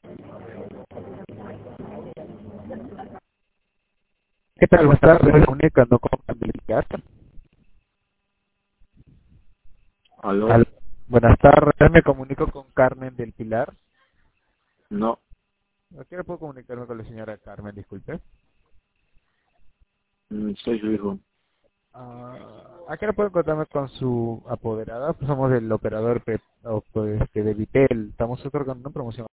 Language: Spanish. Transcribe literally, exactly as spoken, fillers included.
¿Qué tal? Buenas tardes. Me comunicando con Carmen del Pilar. ¿Aló? Al- Buenas tardes, me comunico con Carmen del Pilar. No, ¿A qué hora puedo comunicarme con la señora Carmen? Disculpe. mm, soy su hijo. Ah, ¿A qué hora puedo encontrarme con su apoderada? Pues somos del operador pe- o, pues, este, de Vitel. Estamos otorgando una promoción